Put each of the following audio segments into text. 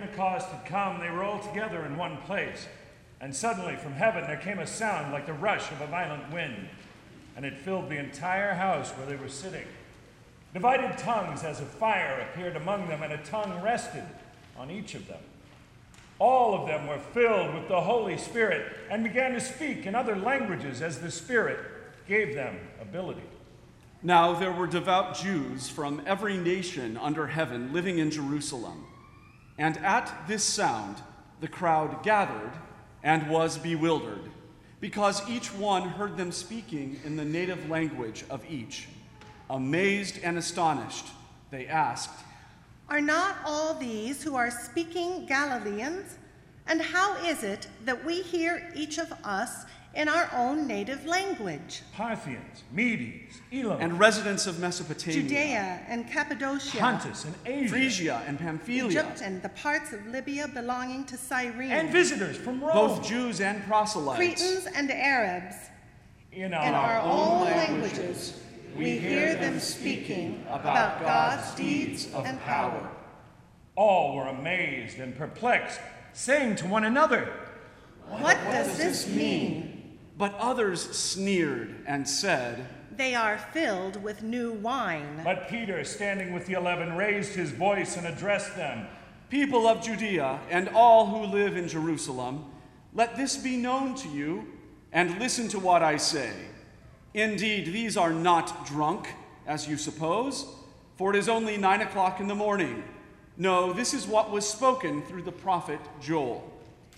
Pentecost had come, they were all together in one place. And suddenly from heaven there came a sound like the rush of a violent wind, and it filled the entire house where they were sitting. Divided tongues as of fire appeared among them, and a tongue rested on each of them. All of them were filled with the Holy Spirit and began to speak in other languages as the Spirit gave them ability. Now there were devout Jews from every nation under heaven living in Jerusalem. And at this sound the crowd gathered and was bewildered, because each one heard them speaking in the native language of each. Amazed and astonished, they asked, "Are not all these who are speaking Galileans? And how is it that we hear each of us in our own native language?" Parthians, Medes, Elam, and residents of Mesopotamia, Judea and Cappadocia, Pontus and Asia, Phrygia and Pamphylia, Egypt and the parts of Libya belonging to Cyrene, and visitors from Rome, both Jews and proselytes, Cretans and Arabs. in In our own languages, we hear them speaking about God's deeds and power. All were amazed and perplexed, saying to one another, What does this mean? But others sneered and said, They are filled with new wine. But Peter, standing with the 11, raised his voice and addressed them. "People of Judea and all who live in Jerusalem, let this be known to you, and listen to what I say. Indeed, these are not drunk, as you suppose, for it is only 9 o'clock in the morning. No, this is what was spoken through the prophet Joel.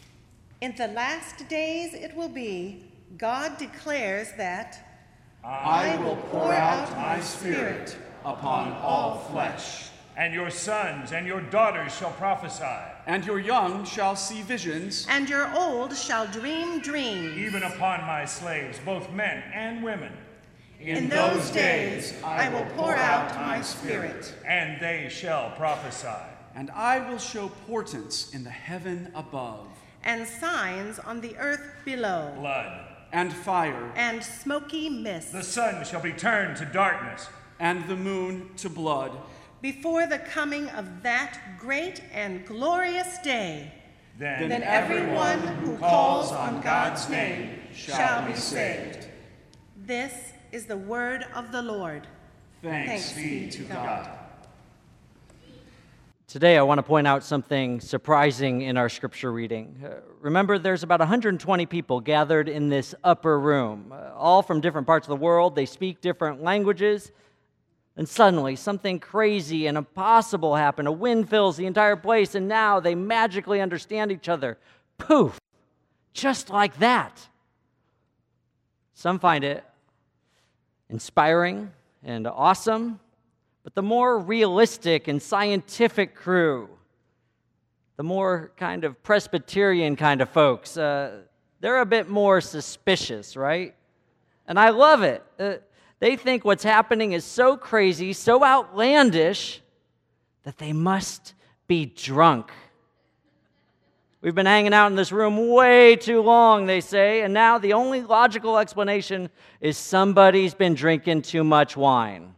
In the last days it will be, God declares that I will pour out my spirit upon all flesh, and your sons and your daughters shall prophesy, and your young shall see visions, and your old shall dream dreams. even upon my slaves, both men and women. In those days I will pour out my spirit, And they shall prophesy. and I will show portents in the heaven above, and signs on the earth below, Blood. and fire, and smoky mist, The sun shall be turned to darkness, and the moon to blood, before the coming of that great and glorious day. then Everyone who calls on God's name shall be saved. This is the word of the Lord. Thanks be to God. Today, I want to point out something surprising in our scripture reading. Remember, there's about 120 people gathered in this upper room, all from different parts of the world. They speak different languages. And suddenly, something crazy and impossible happened. A wind fills the entire place, and now they magically understand each other. Poof! Just like that. Some find it inspiring and awesome. But the more realistic and scientific crew, the more kind of Presbyterian kind of folks, they're a bit more suspicious, right? And I love it. They think what's happening is so crazy, so outlandish, that they must be drunk. We've been hanging out in this room way too long, they say, and now the only logical explanation is somebody's been drinking too much wine.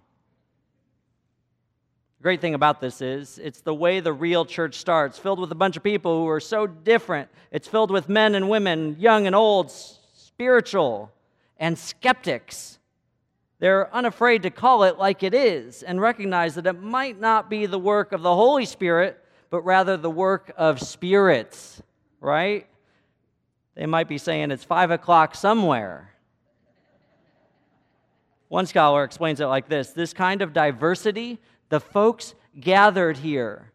The great thing about this is it's the way the real church starts, filled with a bunch of people who are so different. It's filled with men and women, young and old, spiritual, and skeptics. They're unafraid to call it like it is and recognize that it might not be the work of the Holy Spirit, but rather the work of spirits, right? They might be saying it's 5 o'clock somewhere. One scholar explains it like this: this kind of diversity, the folks gathered here,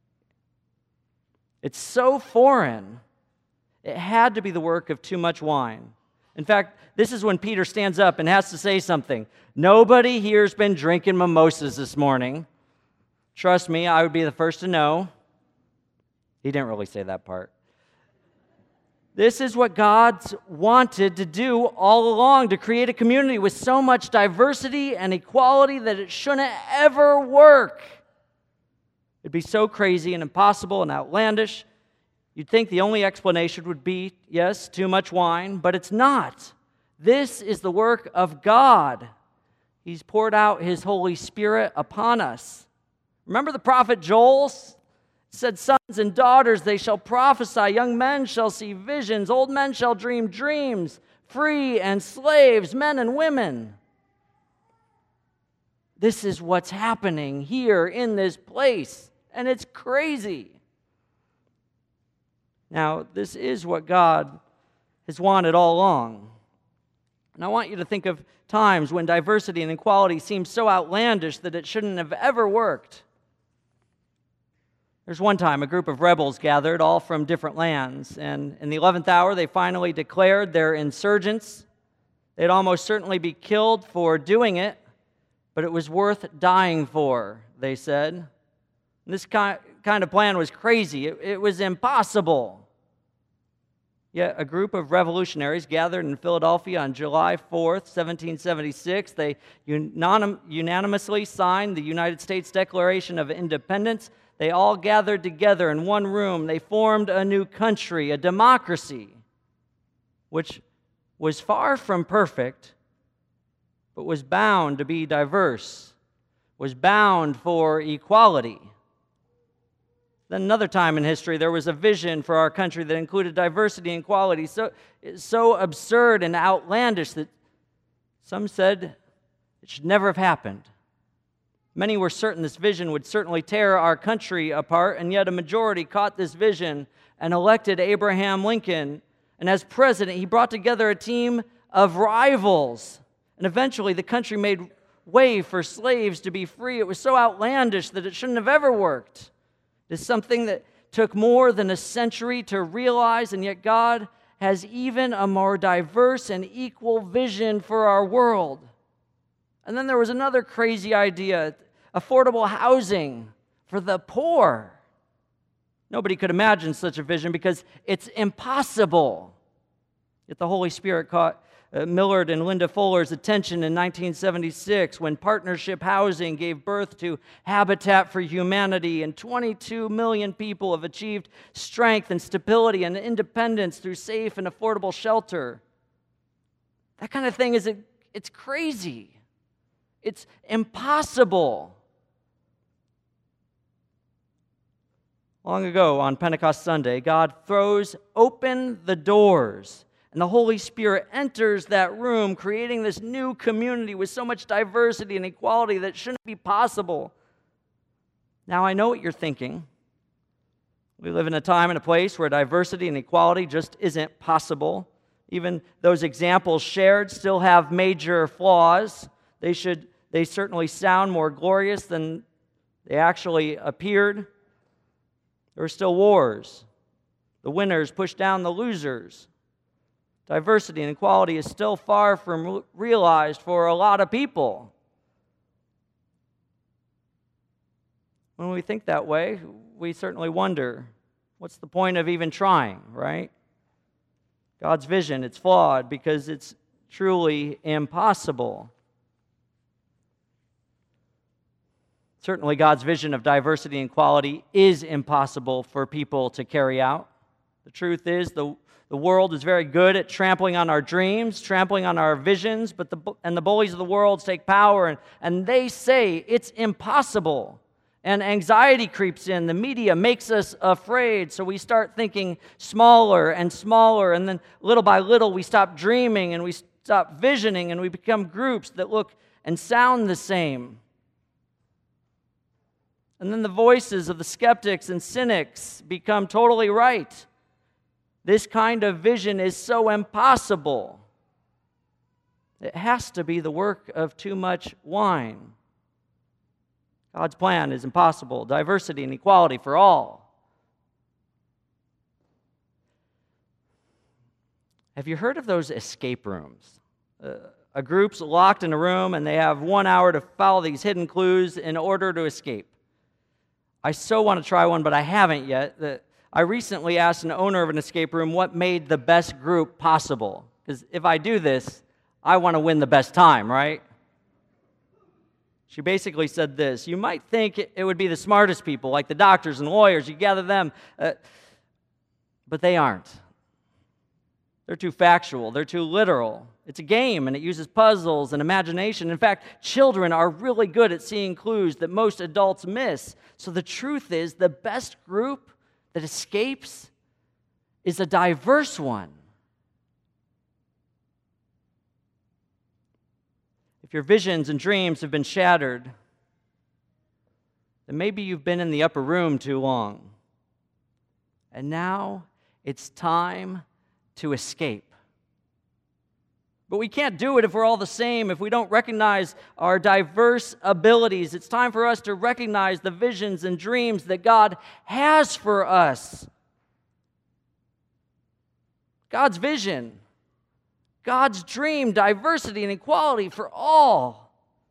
it's so foreign, it had to be the work of too much wine. In fact, this is when Peter stands up and has to say something. Nobody here's been drinking mimosas this morning. Trust me, I would be the first to know. He didn't really say that part. This is what God's wanted to do all along, to create a community with so much diversity and equality that it shouldn't ever work. It'd be so crazy and impossible and outlandish. You'd think the only explanation would be, yes, too much wine, but it's not. This is the work of God. He's poured out His Holy Spirit upon us. Remember the prophet Joel? It said, sons and daughters, they shall prophesy. Young men shall see visions. Old men shall dream dreams. Free and slaves, men and women. This is what's happening here in this place, and it's crazy. Now, this is what God has wanted all along. And I want you to think of times when diversity and equality seemed so outlandish that it shouldn't have ever worked. There's one time a group of rebels gathered, all from different lands, and in the 11th hour they finally declared their insurgents. They'd almost certainly be killed for doing it, but it was worth dying for, they said. And this kind of plan was crazy. It was impossible. Yet a group of revolutionaries gathered in Philadelphia on July 4th, 1776. They unanimously signed the United States Declaration of Independence. They all gathered together in one room. They formed a new country, a democracy, which was far from perfect, but was bound to be diverse, was bound for equality. Then another time in history, there was a vision for our country that included diversity and equality so absurd and outlandish that some said it should never have happened. Many were certain this vision would certainly tear our country apart, and yet a majority caught this vision and elected Abraham Lincoln. And as president, he brought together a team of rivals. And eventually, the country made way for slaves to be free. It was so outlandish that it shouldn't have ever worked. It's something that took more than a century to realize, and yet God has even a more diverse and equal vision for our world. And then there was another crazy idea, affordable housing for the poor. Nobody could imagine such a vision because it's impossible. Yet the Holy Spirit caught Millard and Linda Fuller's attention in 1976 when Partnership Housing gave birth to Habitat for Humanity, and 22 million people have achieved strength and stability and independence through safe and affordable shelter. That kind of thing it's crazy. It's impossible. Long ago on Pentecost Sunday, God throws open the doors, and the Holy Spirit enters that room, creating this new community with so much diversity and equality that shouldn't be possible. Now, I know what you're thinking. We live in a time and a place where diversity and equality just isn't possible. Even those examples shared still have major flaws. They certainly sound more glorious than they actually appeared. There are still wars. The winners push down the losers. Diversity and equality is still far from realized for a lot of people. When we think that way, we certainly wonder, what's the point of even trying, right? God's vision, it's flawed because it's truly impossible. Certainly, God's vision of diversity and equality is impossible for people to carry out. The truth is, the world is very good at trampling on our dreams, trampling on our visions, but the bullies of the world take power, and they say it's impossible. And anxiety creeps in. The media makes us afraid, so we start thinking smaller and smaller, and then little by little we stop dreaming and we stop visioning, and we become groups that look and sound the same. And then the voices of the skeptics and cynics become totally right. This kind of vision is so impossible. It has to be the work of too much wine. God's plan is impossible. Diversity and equality for all. Have you heard of those escape rooms? A group's locked in a room and they have 1 hour to follow these hidden clues in order to escape. I so want to try one, but I haven't yet. I recently asked an owner of an escape room what made the best group possible. Because if I do this, I want to win the best time, right? She basically said this: you might think it would be the smartest people, like the doctors and lawyers, you gather them, but they aren't. They're too factual. They're too literal. It's a game, and it uses puzzles and imagination. In fact, children are really good at seeing clues that most adults miss. So the truth is, the best group that escapes is a diverse one. If your visions and dreams have been shattered, then maybe you've been in the upper room too long. And now it's time to escape. But we can't do it if we're all the same, if we don't recognize our diverse abilities. It's time for us to recognize the visions and dreams that God has for us. God's vision, God's dream, diversity and equality for all.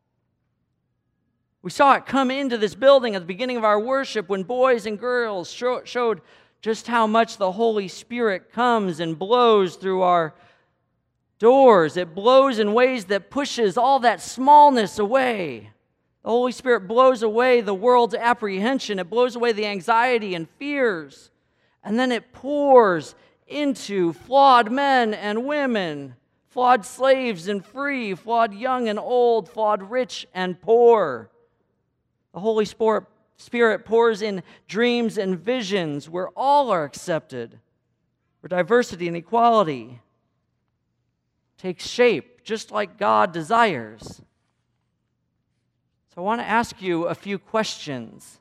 We saw it come into this building at the beginning of our worship when boys and girls showed just how much the Holy Spirit comes and blows through our doors. It blows in ways that pushes all that smallness away. The Holy Spirit blows away the world's apprehension. It blows away the anxiety and fears. And then it pours into flawed men and women, flawed slaves and free, flawed young and old, flawed rich and poor. The Holy Spirit pours in dreams and visions where all are accepted, where diversity and equality takes shape just like God desires. So I want to ask you a few questions.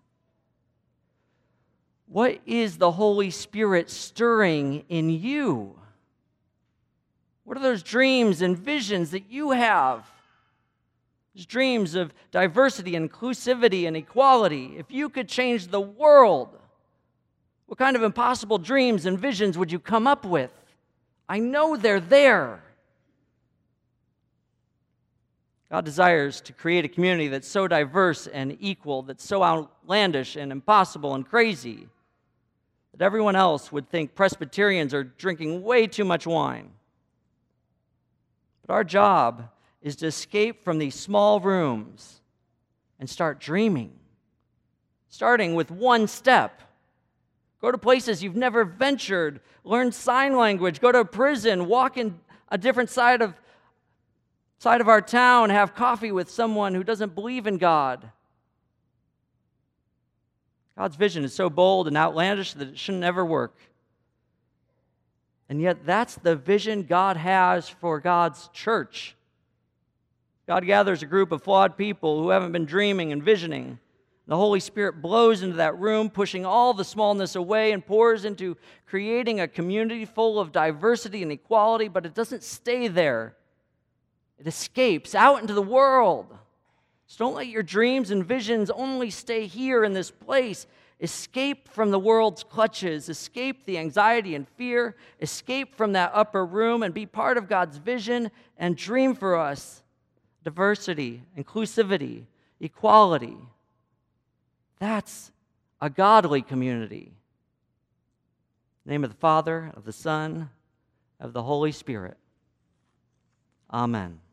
What is the Holy Spirit stirring in you? What are those dreams and visions that you have? Those dreams of diversity, inclusivity, and equality. If you could change the world, what kind of impossible dreams and visions would you come up with? I know they're there. God desires to create a community that's so diverse and equal, that's so outlandish and impossible and crazy, that everyone else would think Presbyterians are drinking way too much wine. But our job is to escape from these small rooms and start dreaming, starting with one step. Go to places you've never ventured, learn sign language, go to a prison, walk in a different side of our town, have coffee with someone who doesn't believe in God. God's vision is so bold and outlandish that it shouldn't ever work. And yet that's the vision God has for God's church. God gathers a group of flawed people who haven't been dreaming and visioning. The Holy Spirit blows into that room, pushing all the smallness away and pours into creating a community full of diversity and equality, but it doesn't stay there. It escapes out into the world. So don't let your dreams and visions only stay here in this place. Escape from the world's clutches. Escape the anxiety and fear. Escape from that upper room and be part of God's vision and dream for us. Diversity, inclusivity, equality. That's a godly community. In the name of the Father, of the Son, of the Holy Spirit. Amen.